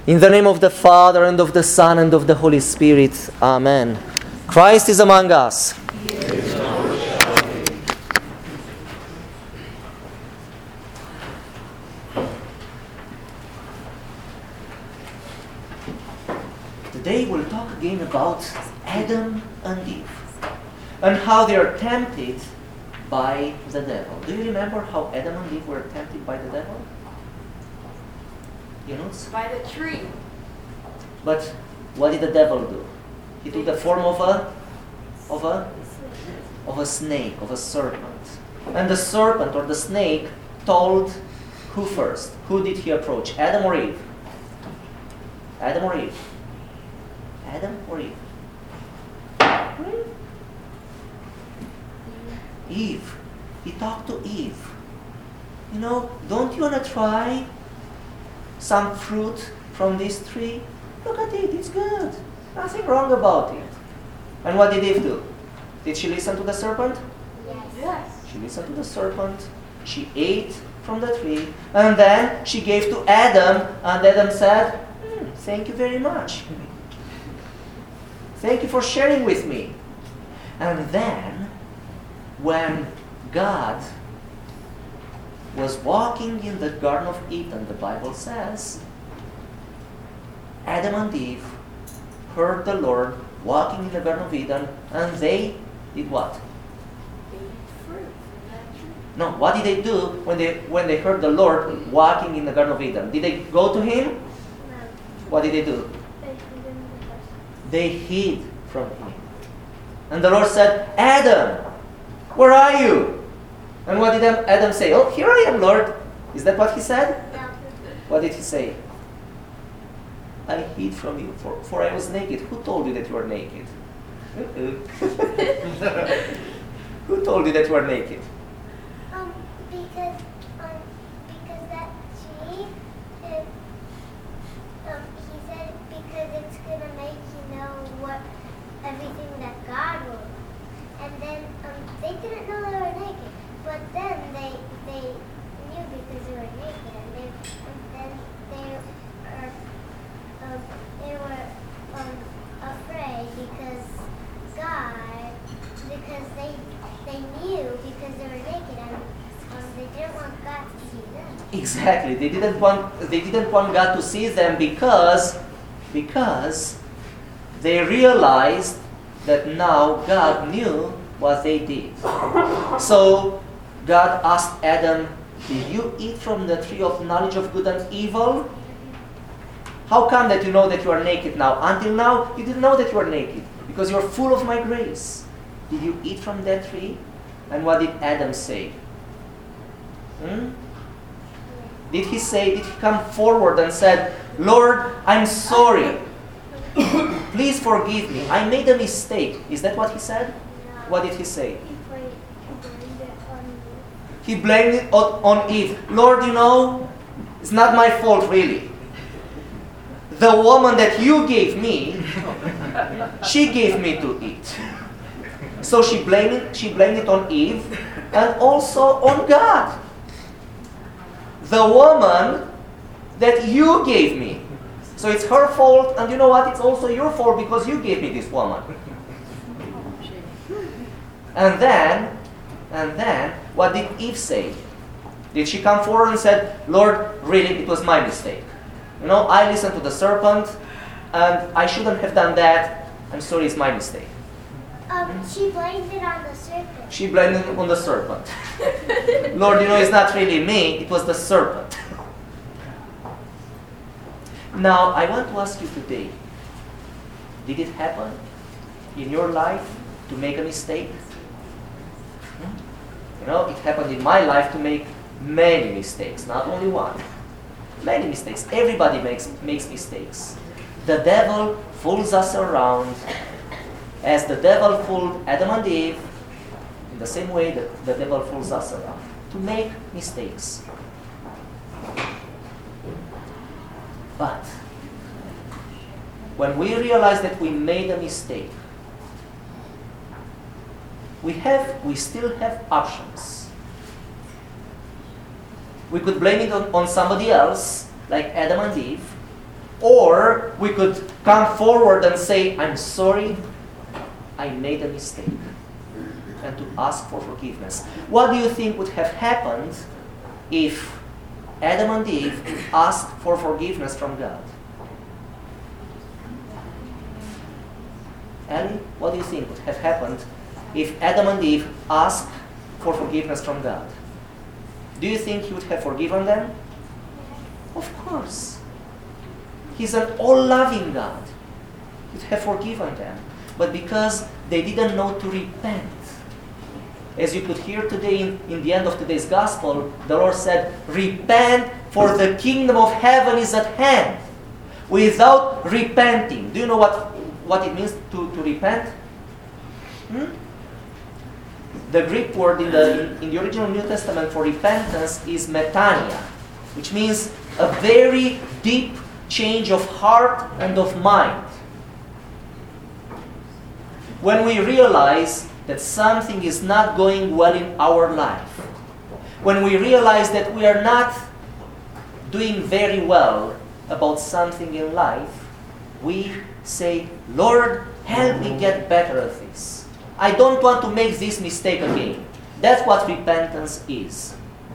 In the name of the Father, and of the Son, and of the Holy Spirit. Amen. Christ is among us. Today we'll talk again about Adam and Eve and how they are tempted by the devil. Do you remember how Adam and Eve were tempted by the devil? You know? By the tree. But what did the devil do? He took the form of a snake, of a serpent. And the serpent or the snake told who first? Who did he approach? Adam or Eve? Adam or Eve? Adam or Eve? Eve. He talked to Eve. You know, don't you want to try some fruit from this tree? Look at it, it's good. Nothing wrong about it. And what did Eve do? Did she listen to the serpent? Yes. She listened to the serpent. She ate from the tree. And then she gave to Adam. And Adam said, thank you very much. Thank you for sharing with me. And then, when God was walking in the Garden of Eden, the Bible says, Adam and Eve heard the Lord walking in the Garden of Eden, and they did what? They ate fruit from that tree. No, what did they do when they heard the Lord walking in the Garden of Eden? Did they go to him? No. What did they do? They hid in the bush. They hid from him. And the Lord said, Adam, where are you? And what did Adam say? Oh, here I am, Lord. Is that what he said? No. What did he say? I hid from you, for I was naked. Who told you that you were naked? Who told you that you were naked? Because that tree, he said because it's gonna make you know what everything that God will. And then they didn't know they were naked, but then they knew because they were naked, and then they were afraid because they knew because they were naked, and they didn't want God to see them. Exactly. They didn't want God to see them because they realized that now God knew what they did. So God asked Adam, did you eat from the tree of knowledge of good and evil? How come that you know that you are naked now? Until now, you didn't know that you are naked because you're full of my grace. Did you eat from that tree? And what did Adam say? Did he come forward and said, Lord, I'm sorry. Please forgive me. I made a mistake. Is that what he said? What did he say? He blamed it on Eve. Lord, you know, it's not my fault really. The woman that you gave me, she gave me to eat. So she blamed it on Eve and also on God. The woman that you gave me. So it's her fault, and you know what? It's also your fault because you gave me this woman. And then, what did Eve say? Did she come forward and said, Lord, really, it was my mistake. You know, I listened to the serpent, and I shouldn't have done that. I'm sorry, it's my mistake. She blamed it on the serpent. She blamed it on the serpent. Lord, you know, it's not really me, it was the serpent. Now, I want to ask you today, did it happen in your life to make a mistake? You know, it happened in my life to make many mistakes, not only one. Many mistakes. Everybody makes mistakes. The devil fools us around as the devil fooled Adam and Eve. In the same way that the devil fools us around to make mistakes. But when we realize that we made a mistake, we still have options. We could blame it on somebody else, like Adam and Eve, Or we could come forward and say, I'm sorry, I made a mistake. And to ask for forgiveness. What do you think would have happened if Adam and Eve asked for forgiveness from God? Ellie, what do you think would have happened if Adam and Eve asked for forgiveness from God? Do you think He would have forgiven them? Of course. He's an all-loving God. He would have forgiven them. But because they didn't know to repent, as you could hear today in the end of today's gospel, the Lord said, repent, for the kingdom of heaven is at hand. Without repenting. Do you know what it means to repent? The Greek word in the original New Testament for repentance is metania, which means a very deep change of heart and of mind. When we realize that something is not going well in our life, when we realize that we are not doing very well about something in life, we say, Lord, help me get better at this. I don't want to make this mistake again. That's what repentance is.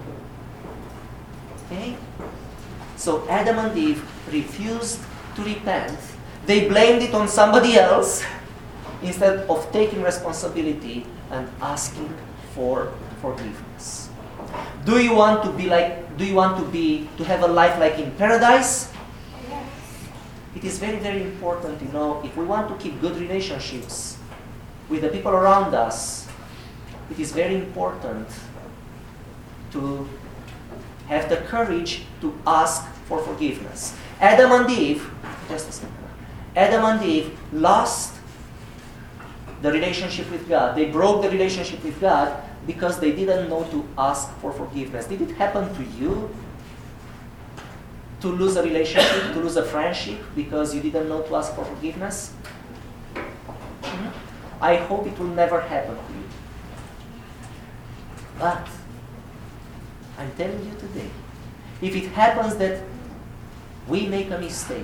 Okay? So Adam and Eve refused to repent. They blamed it on somebody else instead of taking responsibility and asking for forgiveness. Do you want to have a life like in paradise? Yes. It is very, very important to know if we want to keep good relationships with the people around us, it is very important to have the courage to ask for forgiveness. Adam and Eve lost the relationship with God. They broke the relationship with God because they didn't know to ask for forgiveness. Did it happen to you to lose a relationship, to lose a friendship because you didn't know to ask for forgiveness? I hope it will never happen to you. But I'm telling you today, if it happens that we make a mistake,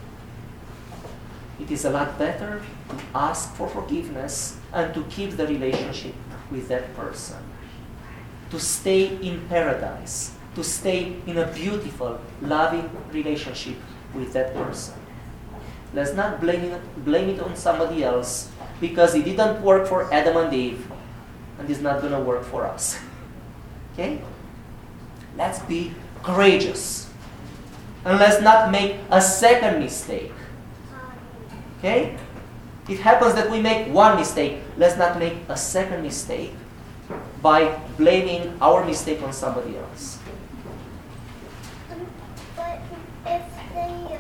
it is a lot better to ask for forgiveness and to keep the relationship with that person. To stay in paradise, to stay in a beautiful, loving relationship with that person. Let's not blame it on somebody else because it didn't work for Adam and Eve and it's not going to work for us. Okay? Let's be courageous. And let's not make a second mistake. Okay? It happens that we make one mistake. Let's not make a second mistake by blaming our mistake on somebody else. But if they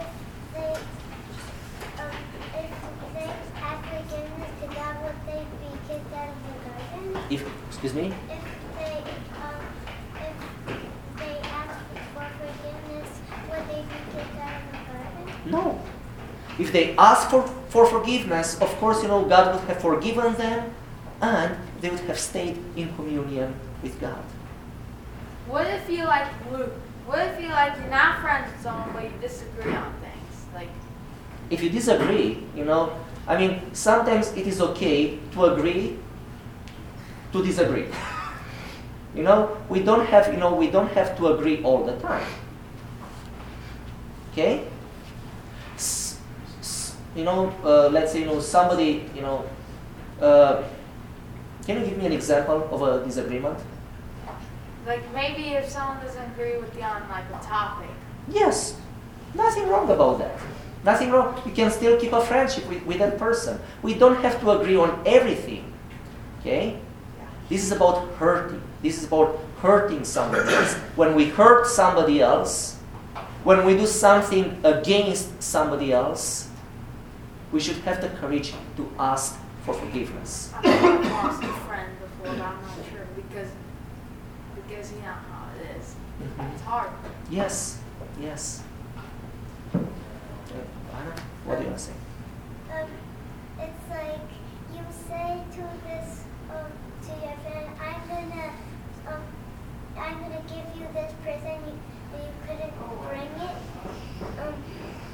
ask forgiveness to God, would they be kicked out of the garden? Excuse me? If they ask for forgiveness, would they be kicked out of the garden? No. If they ask for forgiveness, of course, God would have forgiven them and they would have stayed in communion with God. What if you like Luke? What if you like you're not friends with someone but you disagree on things? Like, if you disagree, sometimes it is okay to agree to disagree. We don't have to agree all the time. Okay? Let's say, somebody, can you give me an example of a disagreement? like maybe if someone doesn't agree with you on like a topic. Yes, nothing wrong about that. Nothing wrong. You can still keep a friendship with that person. We don't have to agree on everything. Okay? This is about hurting. This is about hurting somebody else. When we hurt somebody else, when we do something against somebody else, we should have the courage to ask for forgiveness. I've lost a friend before, but I'm not sure because you know how it is. Mhm. It's hard. Yes, yes. Anna, what do you want to say? It's like you say to this to your friend, I'm gonna give you this present, you couldn't bring it.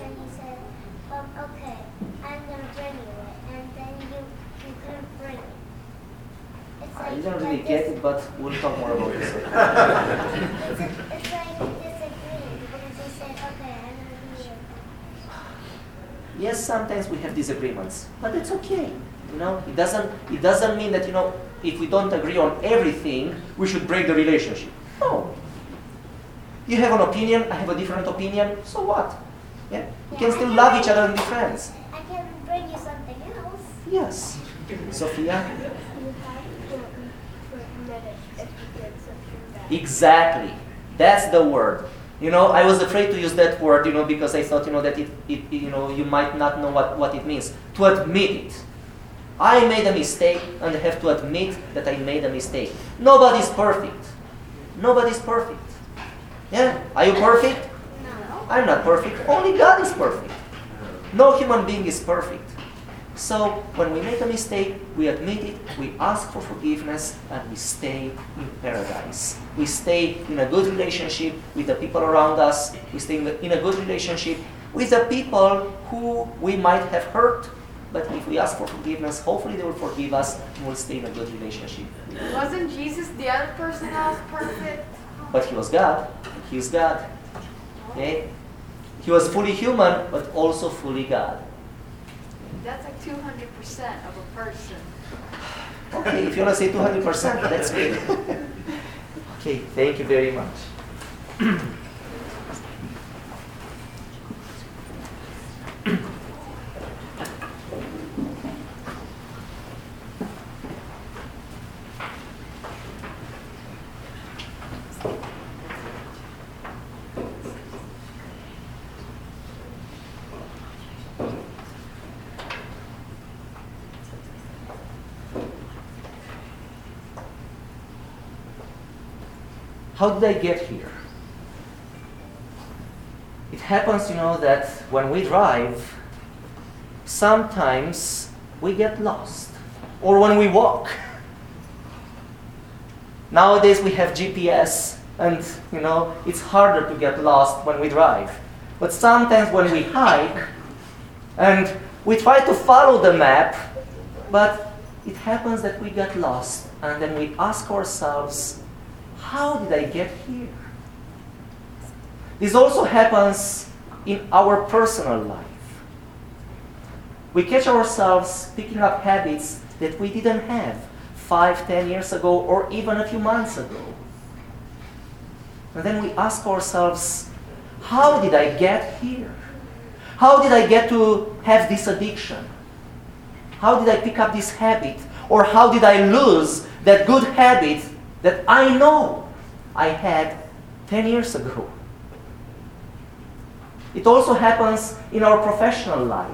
then he said, okay, I'm gonna bring you it, and then you couldn't bring it. It's I like didn't really like get this- it, but we'll talk more about this. It's like disagreeing because he said, okay, I'm gonna be your. Yes, sometimes we have disagreements, but it's okay. You know, it doesn't mean that, you know, if we don't agree on everything, we should break the relationship. No. You have an opinion, I have a different opinion, so what? Yeah? We can still love each other and be friends. I can bring you something else. Yes. Sophia? You have to permit it if you did something bad. Exactly. That's the word. You know, I was afraid to use that word, you know, because I thought, you know, that it you know, you might not know what it means. To admit it. I made a mistake and I have to admit that I made a mistake. Nobody's perfect. Nobody's perfect. Yeah? Are you perfect? No. I'm not perfect. Only God is perfect. No human being is perfect. So when we make a mistake, we admit it, we ask for forgiveness, and we stay in paradise. We stay in a good relationship with the people around us. We stay in a good relationship with the people who we might have hurt. But if we ask for forgiveness, hopefully they will forgive us and we'll stay in a good relationship. Wasn't Jesus the other person that was perfect? But he was God. He is God. Okay? He was fully human, but also fully God. That's like 200% of a person. Okay, if you want to say 200%, that's great. Okay, thank you very much. How did I get here? It happens, you know, that when we drive, sometimes we get lost. Or when we walk. Nowadays we have GPS and, you know, it's harder to get lost when we drive. But sometimes when we hike and we try to follow the map, but it happens that we get lost and then we ask ourselves, how did I get here? This also happens in our personal life. We catch ourselves picking up habits that we didn't have 5, 10 years ago, or even a few months ago. And then we ask ourselves, how did I get here? How did I get to have this addiction? How did I pick up this habit? Or how did I lose that good habit that I know I had 10 years ago? It also happens in our professional life.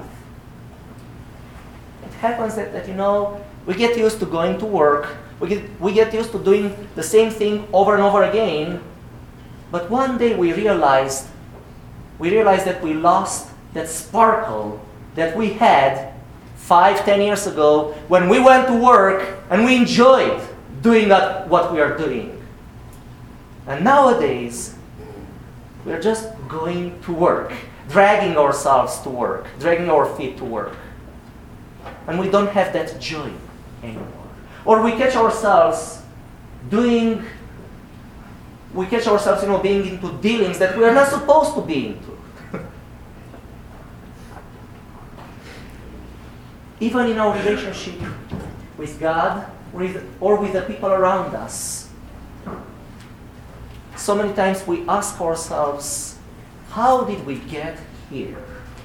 It happens that you know, we get used to going to work, we get used to doing the same thing over and over again, but one day we realized that we lost that sparkle that we had 5, 10 years ago when we went to work and we enjoyed doing what we are doing. And nowadays, we're just going to work, dragging ourselves to work, dragging our feet to work. And we don't have that joy anymore. Or we catch ourselves being into dealings that we are not supposed to be into. Even in our relationship with God or with the people around us, so many times we ask ourselves, how did we get here?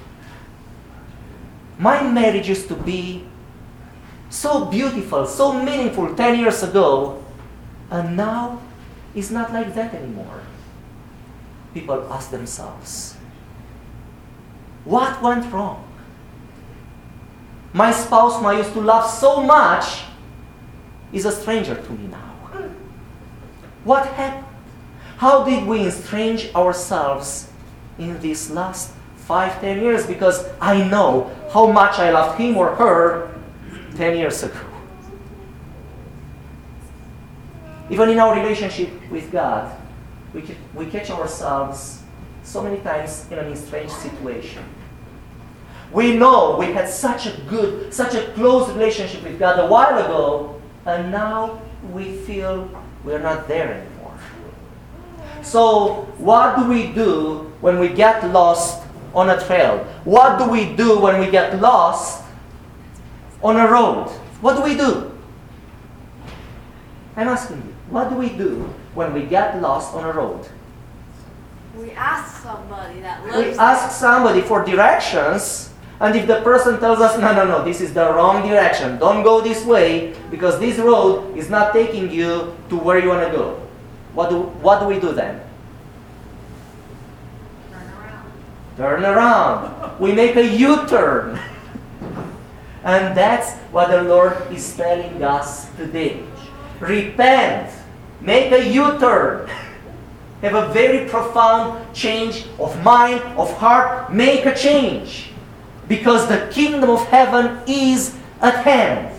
My marriage used to be so beautiful, so meaningful 10 years ago, and now it's not like that anymore. People ask themselves, what went wrong? My spouse whom I used to love so much is a stranger to me now. What happened? How did we estrange ourselves in these last 5, 10 years? Because I know how much I loved him or her 10 years ago. Even in our relationship with God, we catch ourselves so many times in a strange situation. We know we had such a good, such a close relationship with God a while ago, and now we feel we're not there anymore. So what do we do when we get lost on a trail? What do we do when we get lost on a road? What do we do? I'm asking you, what do we do when we get lost on a road? We ask somebody that lives We ask somebody for directions, and if the person tells us, no, this is the wrong direction, don't go this way, because this road is not taking you to where you want to go. What do we do then? Turn around. We make a U-turn. And that's what the Lord is telling us today. Repent. Make a U-turn. Have a very profound change of mind, of heart. Make a change. Because the kingdom of heaven is at hand.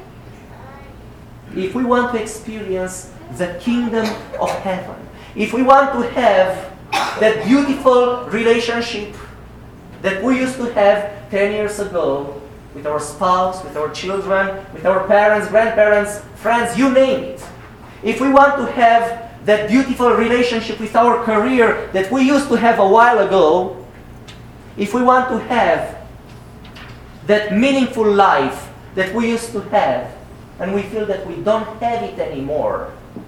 If we want to experience the kingdom of heaven, if we want to have that beautiful relationship that we used to have 10 years ago with our spouse, with our children, with our parents, grandparents, friends, you name it. If we want to have that beautiful relationship with our career that we used to have a while ago, if we want to have that meaningful life that we used to have, and we feel that we don't have it anymore,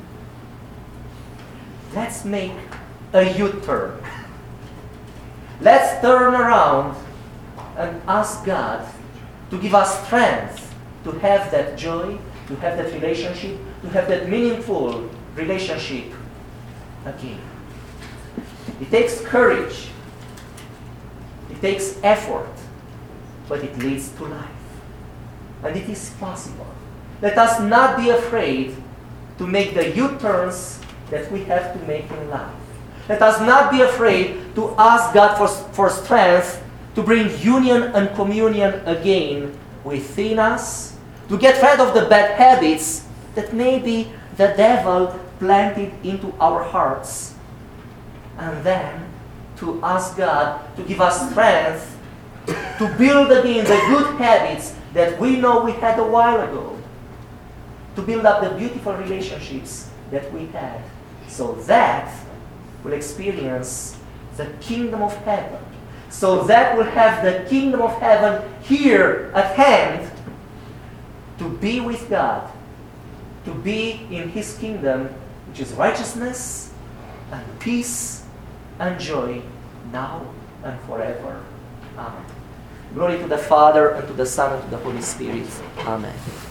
let's make a U-turn. Let's turn around and ask God to give us strength to have that joy, to have that relationship, to have that meaningful relationship again. It takes courage. It takes effort. But it leads to life. And it is possible. Let us not be afraid to make the U-turns that we have to make in life. Let us not be afraid to ask God for strength to bring union and communion again within us, to get rid of the bad habits that maybe the devil planted into our hearts, and then to ask God to give us strength to build again the good habits that we know we had a while ago, to build up the beautiful relationships that we had, so that we'll experience the kingdom of heaven, so that we'll have the kingdom of heaven here at hand to be with God, to be in His kingdom, which is righteousness and peace and joy now and forever. Amen. Glory to the Father, and to the Son, and to the Holy Spirit. Amen.